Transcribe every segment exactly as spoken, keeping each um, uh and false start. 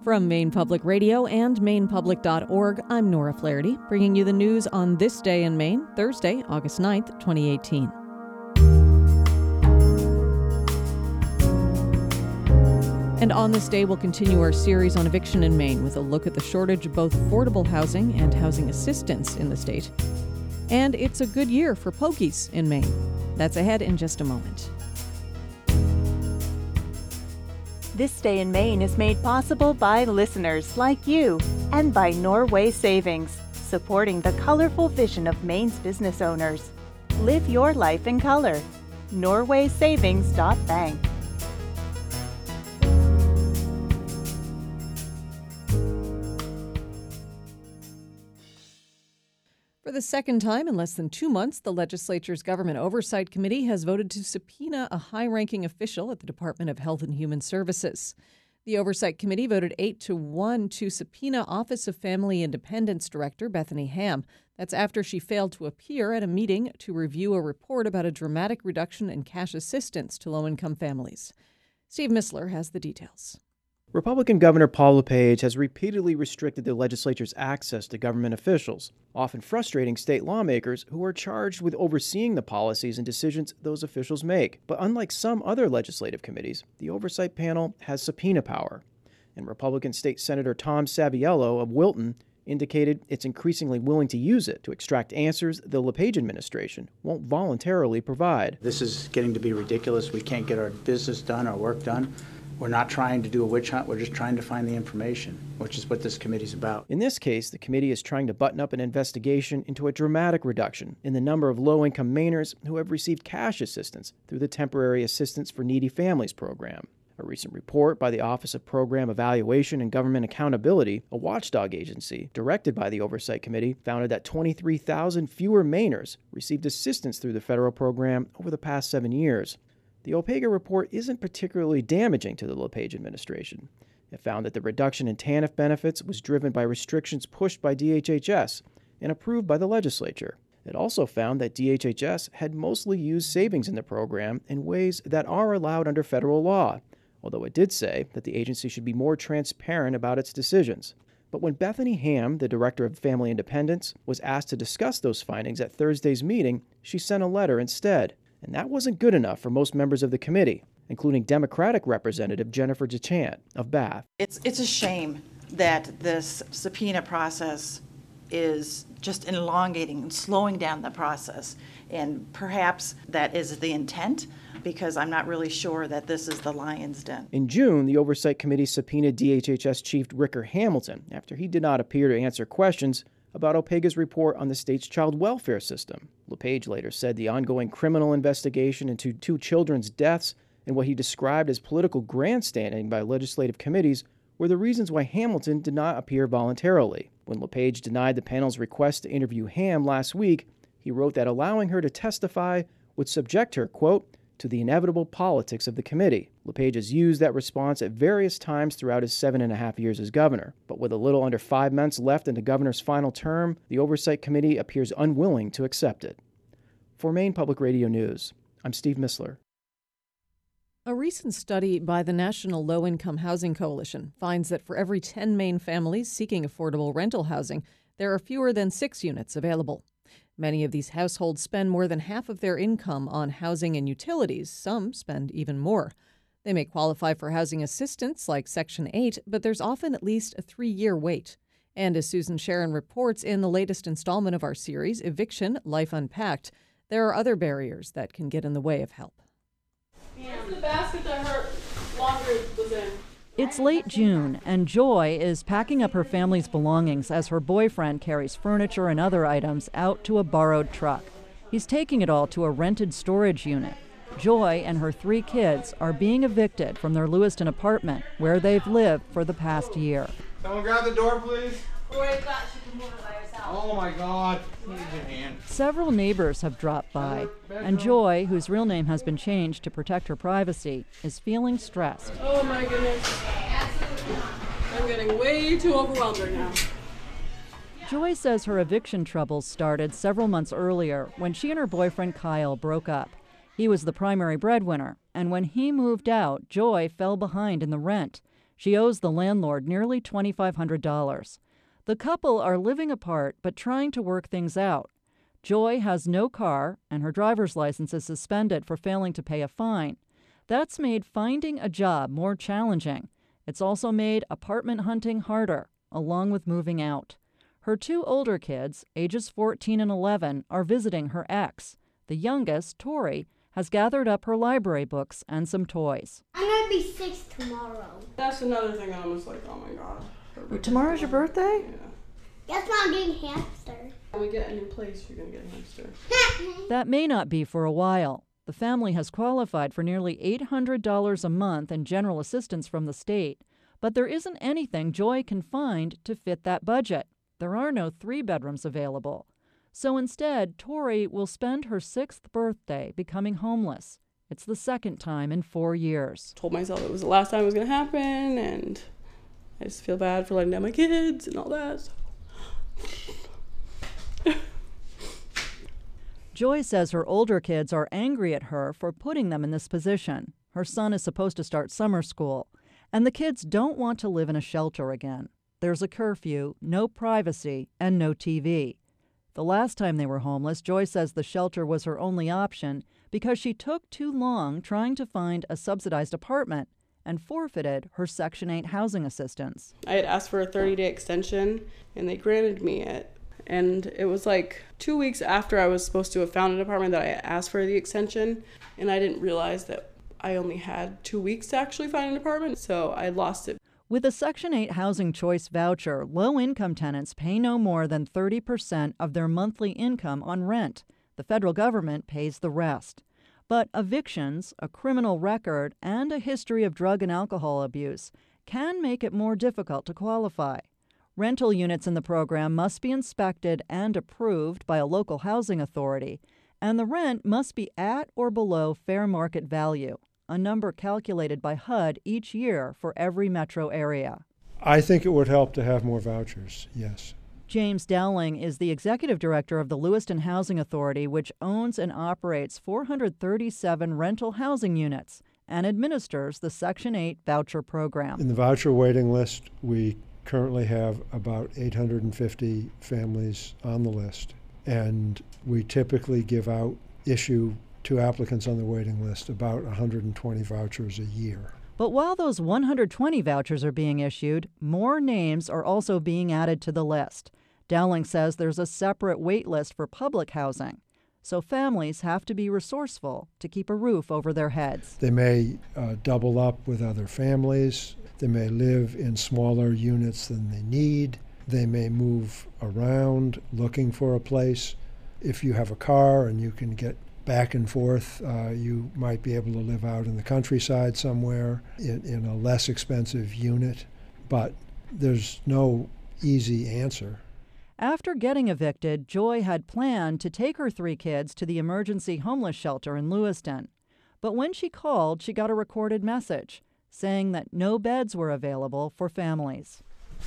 From Maine Public Radio and maine public dot org, I'm Nora Flaherty, bringing you the news on this day in Maine, Thursday, August ninth, twenty eighteen. And on this day, we'll continue our series on eviction in Maine with a look at the shortage of both affordable housing and housing assistance in the state. And it's a good year for pokies in Maine. That's ahead in just a moment. This Day in Maine is made possible by listeners like you and by Norway Savings, supporting the colorful vision of Maine's business owners. Live your life in color. norway savings dot bank. For the second time in less than two months, the legislature's Government Oversight Committee has voted to subpoena a high-ranking official at the Department of Health and Human Services. The Oversight Committee voted eight to one to subpoena Office of Family Independence Director Bethany Ham. That's after she failed to appear at a meeting to review a report about a dramatic reduction in cash assistance to low-income families. Steve Missler has the details. Republican Governor Paul LePage has repeatedly restricted the legislature's access to government officials, often frustrating state lawmakers who are charged with overseeing the policies and decisions those officials make. But unlike some other legislative committees, the oversight panel has subpoena power. And Republican State Senator Tom Saviello of Wilton indicated it's increasingly willing to use it to extract answers the LePage administration won't voluntarily provide. This is getting to be ridiculous. We can't get our business done, our work done. We're not trying to do a witch hunt. We're just trying to find the information, which is what this committee's about. In this case, the committee is trying to button up an investigation into a dramatic reduction in the number of low-income Mainers who have received cash assistance through the Temporary Assistance for Needy Families program. A recent report by the Office of Program Evaluation and Government Accountability, a watchdog agency directed by the Oversight Committee, found that twenty-three thousand fewer Mainers received assistance through the federal program over the past seven years. The OPEGA report isn't particularly damaging to the LePage administration. It found that the reduction in TANF benefits was driven by restrictions pushed by D H H S and approved by the legislature. It also found that D H H S had mostly used savings in the program in ways that are allowed under federal law, although it did say that the agency should be more transparent about its decisions. But when Bethany Ham, the Director of Family Independence, was asked to discuss those findings at Thursday's meeting, she sent a letter instead. And that wasn't good enough for most members of the committee, including Democratic Representative Jennifer DeChant of Bath. It's it's a shame that this subpoena process is just elongating and slowing down the process. And perhaps that is the intent, because I'm not really sure that this is the lion's den. In June, the Oversight Committee subpoenaed D H H S Chief Ricker Hamilton after he did not appear to answer questions about OPEGA's report on the state's child welfare system. LePage later said the ongoing criminal investigation into two children's deaths and what he described as political grandstanding by legislative committees were the reasons why Hamilton did not appear voluntarily. When LePage denied the panel's request to interview Ham last week, he wrote that allowing her to testify would subject her, quote, to the inevitable politics of the committee. LePage has used that response at various times throughout his seven and a half years as governor. But with a little under five months left in the governor's final term, the Oversight Committee appears unwilling to accept it. For Maine Public Radio News, I'm Steve Missler. A recent study by the National Low-Income Housing Coalition finds that for every ten Maine families seeking affordable rental housing, there are fewer than six units available. Many of these households spend more than half of their income on housing and utilities. Some spend even more. They may qualify for housing assistance like Section eight, but there's often at least a three-year wait. And as Susan Sharon reports in the latest installment of our series, Eviction, Life Unpacked, there are other barriers that can get in the way of help. Where's the basket that her laundry was in? It's late June, and Joy is packing up her family's belongings as her boyfriend carries furniture and other items out to a borrowed truck. He's taking it all to a rented storage unit. Joy and her three kids are being evicted from their Lewiston apartment, where they've lived for the past year. Someone grab the door, please. Worried that she can move it by herself. Oh my God. Need your hand. Several neighbors have dropped by, and Joy, whose real name has been changed to protect her privacy, is feeling stressed. Oh my goodness. I'm getting way too overwhelmed right now. Joy says her eviction troubles started several months earlier when she and her boyfriend Kyle broke up. He was the primary breadwinner, and when he moved out, Joy fell behind in the rent. She owes the landlord nearly two thousand five hundred dollars. The couple are living apart but trying to work things out. Joy has no car, and her driver's license is suspended for failing to pay a fine. That's made finding a job more challenging. It's also made apartment hunting harder, along with moving out. Her two older kids, ages fourteen and eleven, are visiting her ex. The youngest, Tori, has gathered up her library books and some toys. I'm going to be six tomorrow. That's another thing I'm just like, oh my god. Well, tomorrow's your birthday? Yeah. That's why I'm getting hamster. When we get a new place, you're going to get a hamster. That may not be for a while. The family has qualified for nearly eight hundred dollars a month in general assistance from the state, but there isn't anything Joy can find to fit that budget. There are no three bedrooms available. So instead, Tori will spend her sixth birthday becoming homeless. It's the second time in four years. Told myself it was the last time it was going to happen, and I just feel bad for letting down my kids and all that. Joy says her older kids are angry at her for putting them in this position. Her son is supposed to start summer school, and the kids don't want to live in a shelter again. There's a curfew, no privacy, and no T V. The last time they were homeless, Joy says the shelter was her only option because she took too long trying to find a subsidized apartment and forfeited her Section eight housing assistance. I had asked for a thirty-day extension, and they granted me it. And it was like two weeks after I was supposed to have found an apartment that I asked for the extension, and I didn't realize that I only had two weeks to actually find an apartment, so I lost it. With a Section eight Housing Choice voucher, low-income tenants pay no more than thirty percent of their monthly income on rent. The federal government pays the rest. But evictions, a criminal record, and a history of drug and alcohol abuse can make it more difficult to qualify. Rental units in the program must be inspected and approved by a local housing authority, and the rent must be at or below fair market value, a number calculated by H U D each year for every metro area. I think it would help to have more vouchers, yes. James Dowling is the executive director of the Lewiston Housing Authority, which owns and operates four hundred thirty-seven rental housing units and administers the Section eight voucher program. In the voucher waiting list, we currently have about eight hundred fifty families on the list, and we typically give out, issue to applicants on the waiting list about one hundred twenty vouchers a year. But while those one hundred twenty vouchers are being issued, more names are also being added to the list. Dowling says there's a separate wait list for public housing, so families have to be resourceful to keep a roof over their heads. They may uh, double up with other families. They may live in smaller units than they need. They may move around looking for a place. If you have a car and you can get back and forth, uh, you might be able to live out in the countryside somewhere in, in a less expensive unit. But there's no easy answer. After getting evicted, Joy had planned to take her three kids to the emergency homeless shelter in Lewiston. But when she called, she got a recorded message saying that no beds were available for families.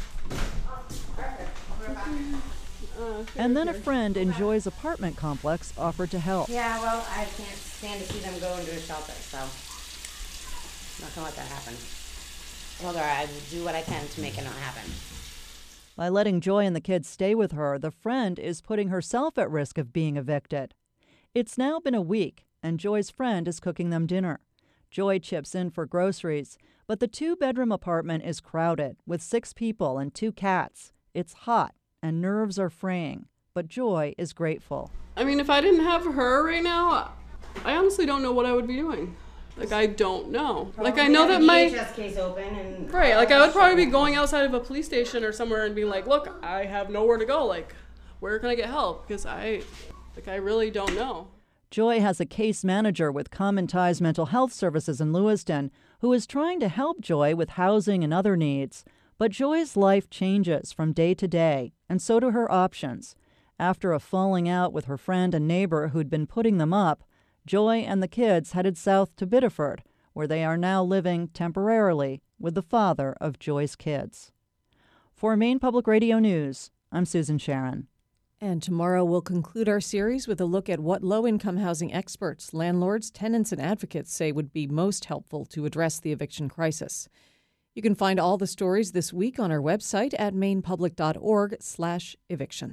And then a friend in Joy's apartment complex offered to help. Yeah, well, I can't stand to see them go into a shelter, so I'm not gonna let that happen. I told her I will do what I can to make it not happen. By letting Joy and the kids stay with her, the friend is putting herself at risk of being evicted. It's now been a week, and Joy's friend is cooking them dinner. Joy chips in for groceries, but the two-bedroom apartment is crowded with six people and two cats. It's hot, and nerves are fraying, but Joy is grateful. I mean, if I didn't have her right now, I honestly don't know what I would be doing. Like, I don't know. Probably like, I know that my... D H S case open and... Right, like, I would probably be going outside of a police station or somewhere and being like, look, I have nowhere to go. Like, where can I get help? Because I, like, I really don't know. Joy has a case manager with Common Ties Mental Health Services in Lewiston who is trying to help Joy with housing and other needs. But Joy's life changes from day to day, and so do her options. After a falling out with her friend and neighbor who'd been putting them up, Joy and the kids headed south to Biddeford, where they are now living temporarily with the father of Joy's kids. For Maine Public Radio News, I'm Susan Sharon. And tomorrow we'll conclude our series with a look at what low-income housing experts, landlords, tenants, and advocates say would be most helpful to address the eviction crisis. You can find all the stories this week on our website at mainepublic.org slash eviction.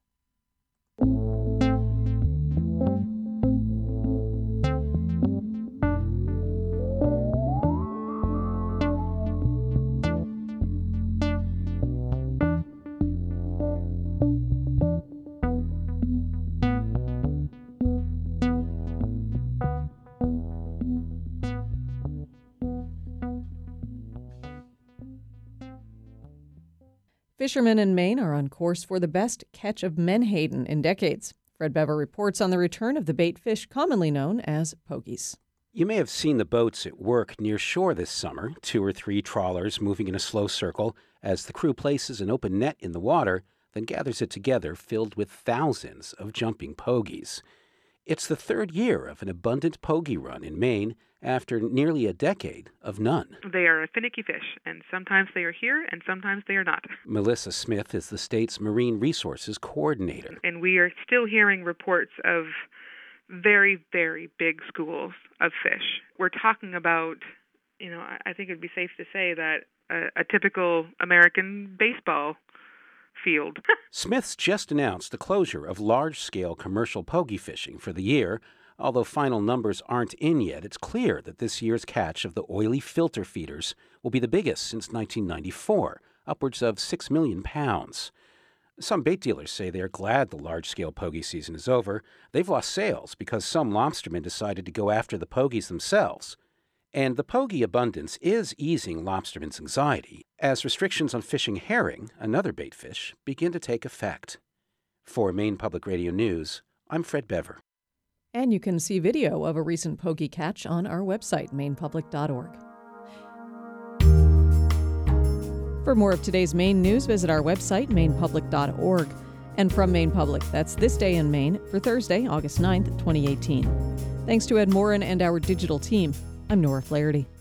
Fishermen in Maine are on course for the best catch of menhaden in decades. Fred Bever reports on the return of the bait fish commonly known as pogies. You may have seen the boats at work near shore this summer, two or three trawlers moving in a slow circle as the crew places an open net in the water, then gathers it together filled with thousands of jumping pogies. It's the third year of an abundant pogie run in Maine after nearly a decade of none. They are a finicky fish, and sometimes they are here and sometimes they are not. Melissa Smith is the state's Marine Resources Coordinator. And we are still hearing reports of very, very big schools of fish. We're talking about, you know, I think it would be safe to say that a, a typical American baseball field. Smith's just announced the closure of large-scale commercial pogie fishing for the year. Although final numbers aren't in yet, it's clear that this year's catch of the oily filter feeders will be the biggest since nineteen ninety-four, upwards of six million pounds. Some bait dealers say they are glad the large-scale pogie season is over. They've lost sales because some lobstermen decided to go after the pogies themselves. And the pogie abundance is easing lobstermen's anxiety as restrictions on fishing herring, another bait fish, begin to take effect. For Maine Public Radio News, I'm Fred Bever. And you can see video of a recent pogie catch on our website, maine public dot org. For more of today's Maine news, visit our website, maine public dot org. And from Maine Public, that's This Day in Maine for Thursday, August ninth, twenty eighteen. Thanks to Ed Morin and our digital team. I'm Nora Flaherty.